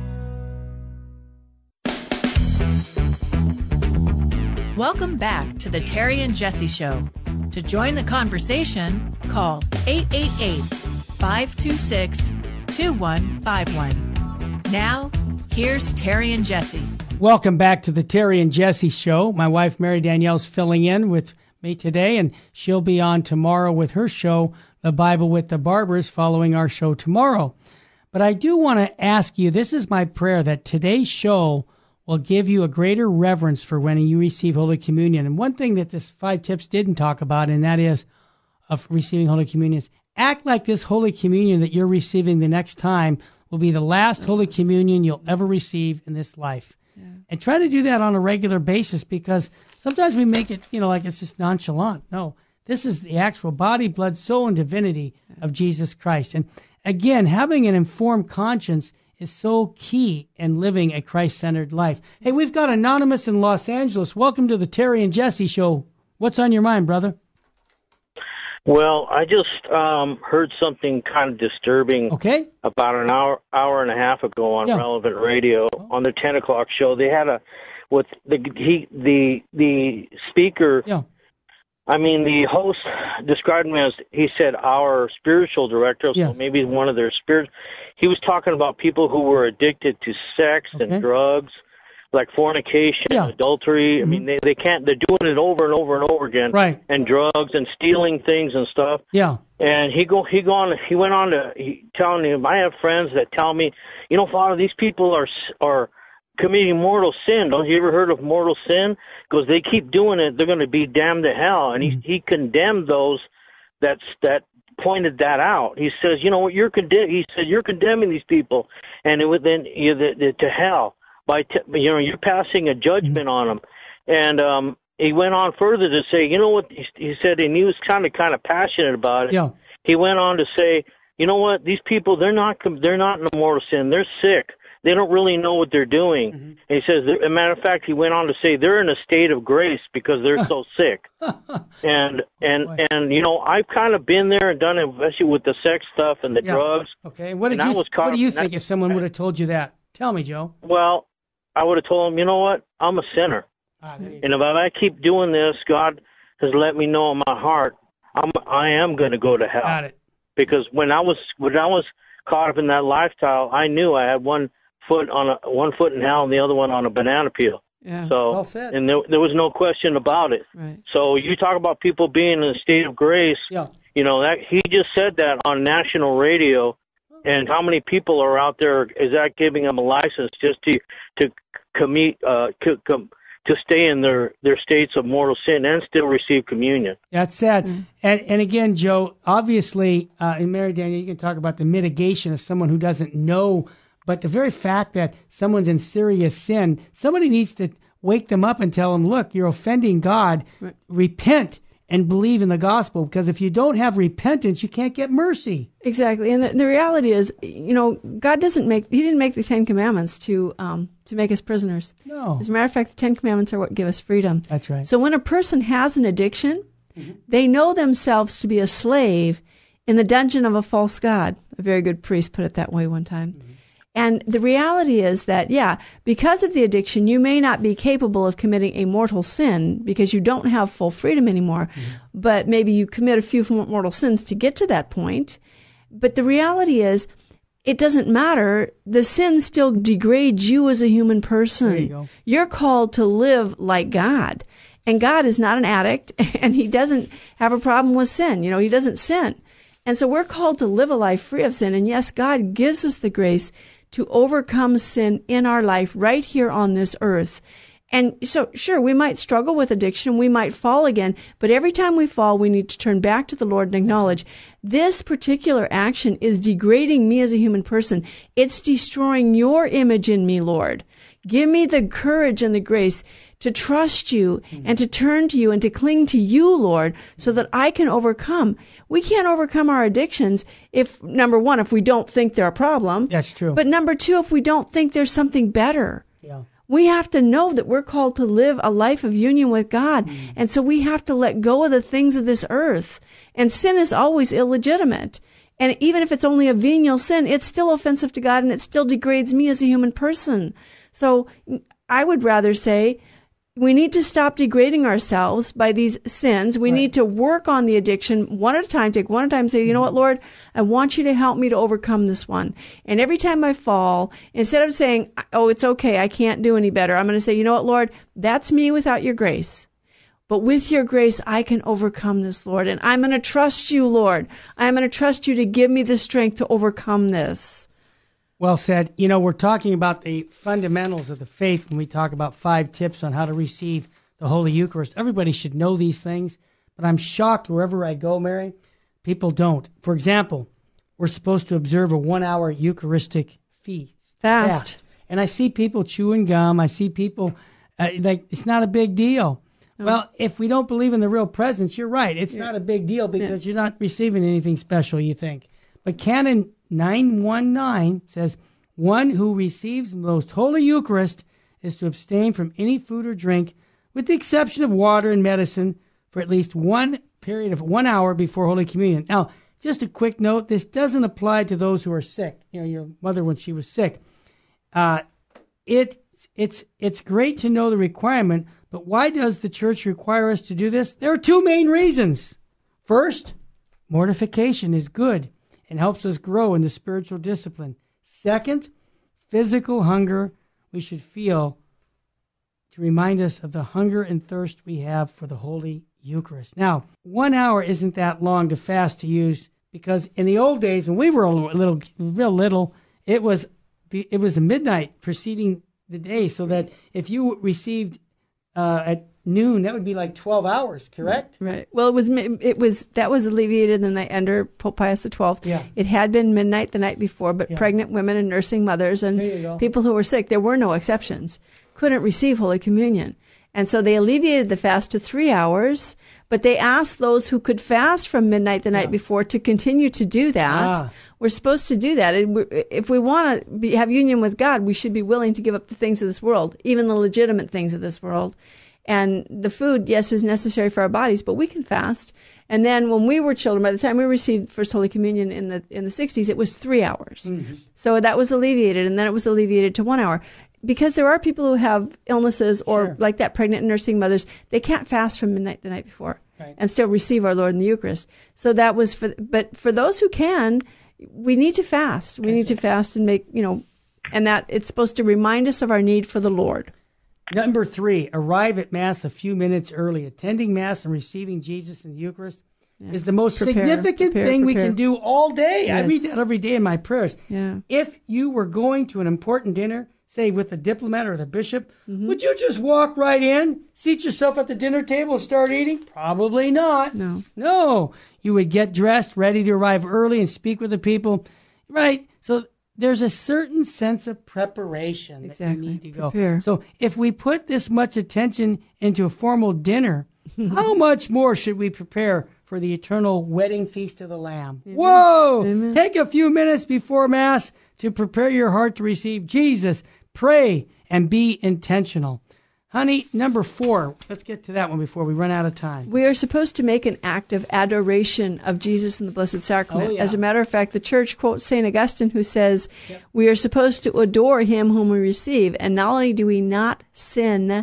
Welcome back to the Terry and Jesse Show. To join the conversation, call eight eight eight, five two six, two one five one. Now, here's Terry and Jesse. Welcome back to the Terry and Jesse Show. My wife, Mary Danielle's filling in with me today, and she'll be on tomorrow with her show, The Bible with the Barbers, following our show tomorrow. But I do want to ask you, this is my prayer, that today's show will give you a greater reverence for when you receive Holy Communion. And one thing that this five tips didn't talk about, and that is of receiving Holy Communion, is act like this Holy Communion that you're receiving the next time will be the last Holy Communion you'll ever receive in this life. Yeah. And try to do that on a regular basis, because sometimes we make it, you know, like it's just nonchalant. No, this is the actual body, blood, soul, and divinity of Jesus Christ. And again, having an informed conscience is so key in living a Christ-centered life. Hey, we've got Anonymous in Los Angeles. Welcome to the Terry and Jesse Show. What's on your mind, brother? Well, I just um, heard something kind of disturbing okay. about an hour hour and a half ago on yeah. Relevant Radio oh. on their ten o'clock show. They had a with the he the the speaker. Yeah. I mean, the host described me as, he said, our spiritual director, so yes. maybe one of their spirits. He was talking about people who were addicted to sex okay. and drugs, like fornication, yeah. adultery. Mm-hmm. I mean, they, they can't, they're doing it over and over and over again. Right. And drugs and stealing things and stuff. Yeah. And he go, he go on, he went on to he, telling me, I have friends that tell me, you know, Father, these people are, are, committing mortal sin. Don't you ever heard of mortal sin? Because they keep doing it, they're going to be damned to hell. And he he condemned those that that pointed that out. He says, you know what, you're condemn. He said you're condemning these people, and it would then you the, the, to hell by t- you know you're passing a judgment mm-hmm. on them. And um, he went on further to say, you know what he, he said, and he was kind of kind of passionate about it. Yeah. He went on to say, you know what, these people they're not they're not in a mortal sin. They're sick. They don't really know what they're doing. Mm-hmm. And he says, as a matter of fact, he went on to say they're in a state of grace because they're so sick. And, and, oh, and, you know, I've kind of been there and done it, especially with the sex stuff and the yes. drugs. Okay. What did and you, what do you think that, if someone would have told you that? Tell me, Joe. Well, I would have told him, you know what? I'm a sinner. Ah, and if I keep doing this, God has let me know in my heart, I'm, I am going to go to hell. Got it. Because when I was, when I was caught up in that lifestyle, I knew I had one foot on a one foot in hell and the other one on a banana peel. Yeah, so well said. And there, there was no question about it. Right. So you talk about people being in a state of grace. Yeah. You know that he just said that on national radio, and how many people are out there? Is that giving them a license just to to commit uh to, to stay in their, their states of mortal sin and still receive communion? That's sad. Mm-hmm. And and again, Joe, obviously, uh, and Mary Danielle, you can talk about the mitigation of someone who doesn't know. But the very fact that someone's in serious sin, somebody needs to wake them up and tell them, look, you're offending God. Right. Repent and believe in the gospel. Because if you don't have repentance, you can't get mercy. Exactly. And the, the reality is, you know, God doesn't make, he didn't make the Ten Commandments to um, to make us prisoners. No. As a matter of fact, the Ten Commandments are what give us freedom. That's right. So when a person has an addiction, mm-hmm. they know themselves to be a slave in the dungeon of a false god. A very good priest put it that way one time. Mm-hmm. And the reality is that, yeah, because of the addiction, you may not be capable of committing a mortal sin because you don't have full freedom anymore. Mm-hmm. But maybe you commit a few mortal sins to get to that point. But the reality is, it doesn't matter. The sin still degrades you as a human person. There you go. You're called to live like God. And God is not an addict, and he doesn't have a problem with sin. You know, he doesn't sin. And so we're called to live a life free of sin. And yes, God gives us the grace to overcome sin in our life right here on this earth. And so, sure, we might struggle with addiction. We might fall again. But every time we fall, we need to turn back to the Lord and acknowledge this particular action is degrading me as a human person. It's destroying your image in me, Lord. Give me the courage and the grace to trust you and to turn to you and to cling to you, Lord, so that I can overcome. We can't overcome our addictions if, number one, if we don't think they're a problem. That's true. But number two, if we don't think there's something better. Yeah. We have to know that we're called to live a life of union with God. Mm. And so we have to let go of the things of this earth. And sin is always illegitimate. And even if it's only a venial sin, it's still offensive to God and it still degrades me as a human person. So I would rather say we need to stop degrading ourselves by these sins. We right. need to work on the addiction one at a time, take one at a time and say, you know what, Lord, I want you to help me to overcome this one. And every time I fall, instead of saying, oh, it's okay, I can't do any better, I'm going to say, you know what, Lord, that's me without your grace. But with your grace, I can overcome this, Lord. And I'm going to trust you, Lord. I'm going to trust you to give me the strength to overcome this. Well said. You know, we're talking about the fundamentals of the faith when we talk about five tips on how to receive the Holy Eucharist. Everybody should know these things, but I'm shocked wherever I go, Mary, people don't. For example, we're supposed to observe a one-hour Eucharistic feast. Fast. Fast. And I see people chewing gum. I see people, uh, like, it's not a big deal. No. Well, if we don't believe in the real presence, you're right. It's yeah. not a big deal because yeah. you're not receiving anything special, you think. But Canon nine one nine says, one who receives the most holy Eucharist is to abstain from any food or drink, with the exception of water and medicine, for at least one period of one hour before Holy Communion. Now, just a quick note, this doesn't apply to those who are sick. You know, your mother when she was sick. Uh, it, it's, it's great to know the requirement, but why does the church require us to do this? There are two main reasons. First, mortification is good and helps us grow in the spiritual discipline. Second, physical hunger we should feel to remind us of the hunger and thirst we have for the Holy Eucharist. Now, one hour isn't that long to fast to use because in the old days when we were a little, real little, it was it was a midnight preceding the day, so that if you received uh, at noon, that would be like twelve hours, correct? Right. Well, it was it was that was alleviated the night under Pope Pius the Twelfth. Yeah. It had been midnight the night before, but yeah. pregnant women and nursing mothers and people who were sick, there were no exceptions, couldn't receive Holy Communion. And so they alleviated the fast to three hours, but they asked those who could fast from midnight the night yeah. before to continue to do that. Ah. We're supposed to do that. If we want to be, have union with God, we should be willing to give up the things of this world, even the legitimate things of this world. And the food, yes, is necessary for our bodies, but we can fast. And then when we were children, by the time we received First Holy Communion in the in the sixties, it was three hours. Mm-hmm. So that was alleviated, and then it was alleviated to one hour. Because there are people who have illnesses or sure. like that pregnant and nursing mothers, they can't fast from midnight the night before right. and still receive our Lord in the Eucharist. So that was for, but for those who can, we need to fast. We That's need to fast and make, you know, and that it's supposed to remind us of our need for the Lord. Number three, arrive at Mass a few minutes early. Attending Mass and receiving Jesus in the Eucharist yeah. is the most prepare, significant prepare, thing prepare. we can do all day. Yes. I read that every day in my prayers. Yeah. If you were going to an important dinner, say with the diplomat or the bishop, mm-hmm. would you just walk right in, seat yourself at the dinner table and start eating? Probably not. No. No. You would get dressed, ready to arrive early and speak with the people. Right. So there's a certain sense of preparation exactly. that you need to go. Prepare. So if we put this much attention into a formal dinner, how much more should we prepare for the eternal wedding feast of the Lamb? Amen. Whoa! Amen. Take a few minutes before Mass to prepare your heart to receive Jesus. Pray and be intentional. Honey, number four. Let's get to that one before we run out of time. We are supposed to make an act of adoration of Jesus in the Blessed Sacrament. Oh, yeah. As a matter of fact, the Church quotes Saint Augustine, who says, yep. we are supposed to adore him whom we receive. And not only do we not sin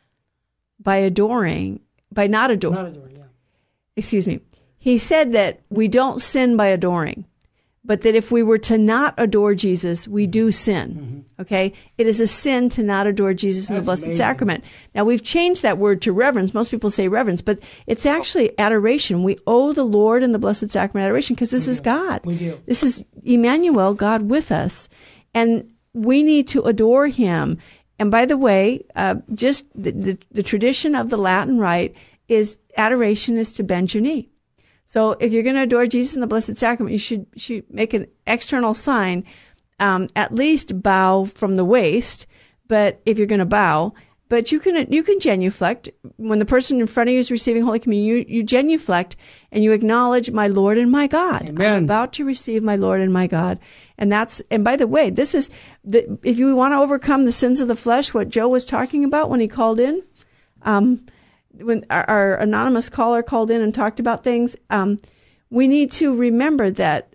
by adoring, by not adoring. Not adoring, yeah. Excuse me. He said that we don't sin by adoring, but that if we were to not adore Jesus, we do sin. Mm-hmm. Okay? It is a sin to not adore Jesus That's in the Blessed amazing. Sacrament. Now, we've changed that word to reverence. Most people say reverence, but it's actually adoration. We owe the Lord in the Blessed Sacrament adoration because this we is do. God. We do. This is Emmanuel, God with us. And we need to adore him. And by the way, uh, just the, the, the tradition of the Latin Rite is adoration is to bend your knee. So if you're going to adore Jesus in the Blessed Sacrament, you should, should make an external sign, um, at least bow from the waist, but if you're going to bow, but you can you can genuflect. When the person in front of you is receiving Holy Communion, you, you genuflect and you acknowledge my Lord and my God. Amen. I'm about to receive my Lord and my God. And that's, and by the way, this is, the, if you want to overcome the sins of the flesh, what Joe was talking about when he called in, um, when our, our anonymous caller called in and talked about things, um, we need to remember that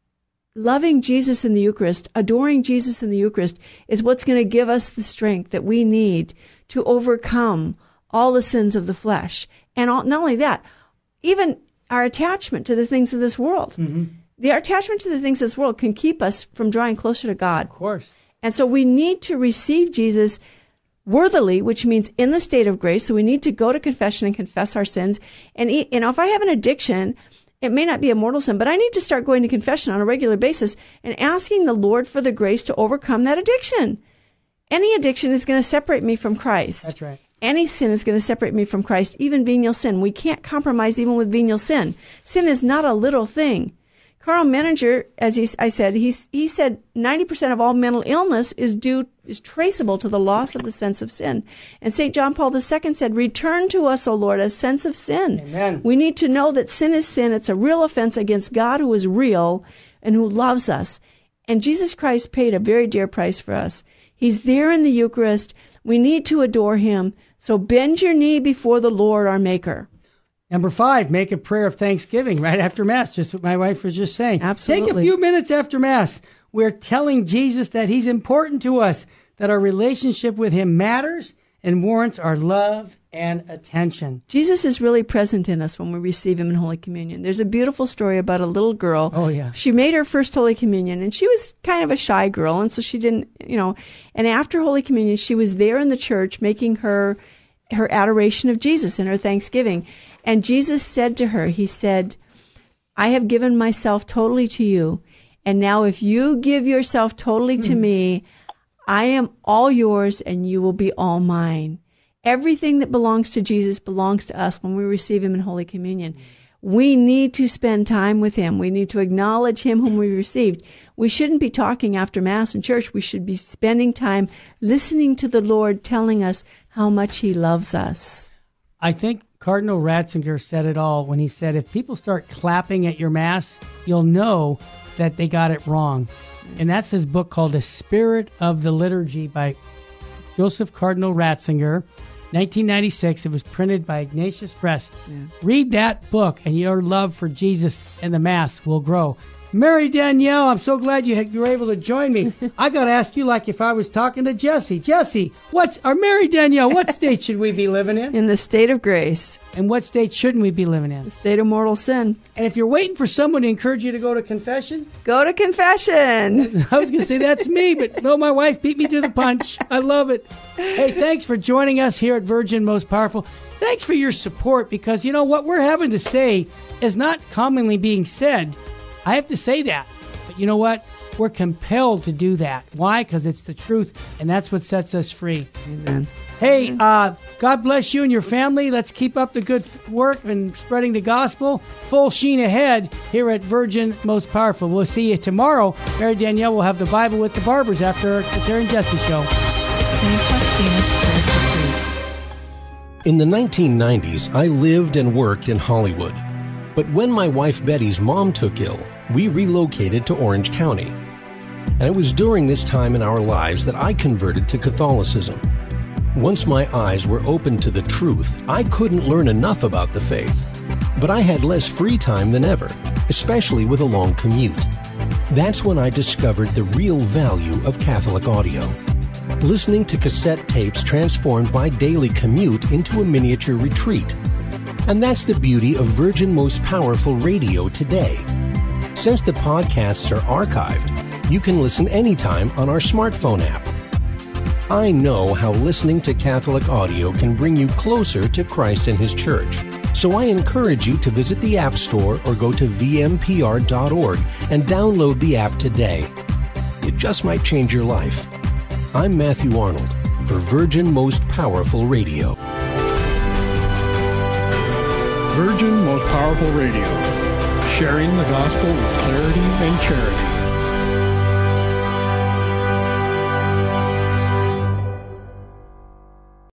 loving Jesus in the Eucharist, adoring Jesus in the Eucharist is what's going to give us the strength that we need to overcome all the sins of the flesh. And all, not only that, even our attachment to the things of this world. Mm-hmm. The our attachment to the things of this world can keep us from drawing closer to God. Of course. And so we need to receive Jesus worthily, which means in the state of grace. So we need to go to confession and confess our sins. And, you know, if I have an addiction, it may not be a mortal sin, but I need to start going to confession on a regular basis and asking the Lord for the grace to overcome that addiction. Any addiction is going to separate me from Christ. That's right. Any sin is going to separate me from Christ, even venial sin. We can't compromise even with venial sin. Sin is not a little thing. Carl Menninger, as he, I said, he, he said ninety percent of all mental illness is due is traceable to the loss of the sense of sin. And Saint John Paul the Second said, return to us, O Lord, a sense of sin. Amen. We need to know that sin is sin. It's a real offense against God, who is real and who loves us. And Jesus Christ paid a very dear price for us. He's there in the Eucharist. We need to adore him. So bend your knee before the Lord, our Maker. Number five, make a prayer of thanksgiving right after Mass, just what my wife was just saying. Absolutely. Take a few minutes after Mass. We're telling Jesus that he's important to us, that our relationship with him matters and warrants our love and attention. Jesus is really present in us when we receive him in Holy Communion. There's a beautiful story about a little girl. Oh, yeah. She made her first Holy Communion, and she was kind of a shy girl, and so she didn't, you know, and after Holy Communion, she was there in the church making her her adoration of Jesus and her thanksgiving. And Jesus said to her, he said, I have given myself totally to you. And now if you give yourself totally to me, I am all yours and you will be all mine. Everything that belongs to Jesus belongs to us when we receive him in Holy Communion. We need to spend time with him. We need to acknowledge him whom we received. We shouldn't be talking after Mass in church. We should be spending time listening to the Lord telling us how much he loves us. I think Cardinal Ratzinger said it all when he said, if people start clapping at your Mass, you'll know that they got it wrong. And that's his book called The Spirit of the Liturgy by Joseph Cardinal Ratzinger, nineteen ninety-six. It was printed by Ignatius Press. Yeah. Read that book, and your love for Jesus and the Mass will grow. Mary Danielle, I'm so glad you, had, you were able to join me. I got to ask you like if I was talking to Jesse. Jesse, what's, or Mary Danielle, what state should we be living in? In the state of grace. And what state shouldn't we be living in? The state of mortal sin. And if you're waiting for someone to encourage you to go to confession? Go to confession. I was going to say that's me, but no, my wife beat me to the punch. I love it. Hey, thanks for joining us here at Virgin Most Powerful. Thanks for your support, because, you know, what we're having to say is not commonly being said. I have to say that. But you know what? We're compelled to do that. Why? Because it's the truth, and that's what sets us free. Amen. Hey, uh, God bless you and your family. Let's keep up the good work and spreading the gospel. Full sheen ahead here at Virgin Most Powerful. We'll see you tomorrow. Mary Danielle will have the Bible with the Barbers after the Terry and Jesse Show. Saint Faustina's Prayer for Truth. In the nineteen nineties, I lived and worked in Hollywood. But when my wife Betty's mom took ill, we relocated to Orange County. And it was during this time in our lives that I converted to Catholicism. Once my eyes were opened to the truth, I couldn't learn enough about the faith. But I had less free time than ever, especially with a long commute. That's when I discovered the real value of Catholic audio. Listening to cassette tapes transformed my daily commute into a miniature retreat. And that's the beauty of Virgin Most Powerful Radio today. Since the podcasts are archived, you can listen anytime on our smartphone app. I know how listening to Catholic audio can bring you closer to Christ and his church. So I encourage you to visit the App Store or go to v m p r dot org and download the app today. It just might change your life. I'm Matthew Arnold for Virgin Most Powerful Radio. Virgin Most Powerful Radio, sharing the gospel with clarity and charity.